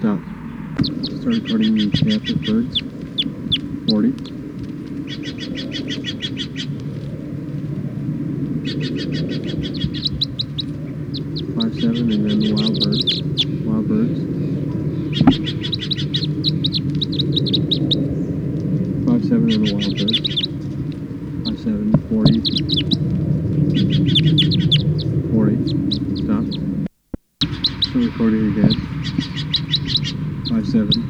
Stop. Start recording the captive birds. 40. 57 and then the wild birds. Wild birds. 57 and the wild birds. 57, 40. 40. Stop. Start recording again. 57.